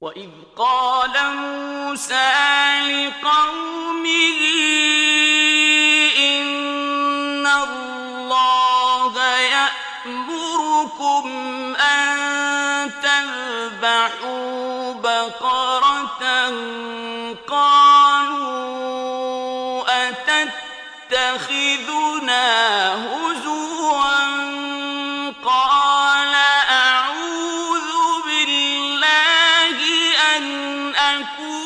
وَإِذْ قَالَ مُوسَىٰ لِقَوْمِهِ إِنَّ اللَّهَ يَأْمُرُكُمْ أَن تَذْبَحُوا بَقَرَةً قَالُوا أَتَتَّخِذُنَا هُزُوًا قَالَ أَعُوذُ بِاللَّهِ أَنْ أَكُونَ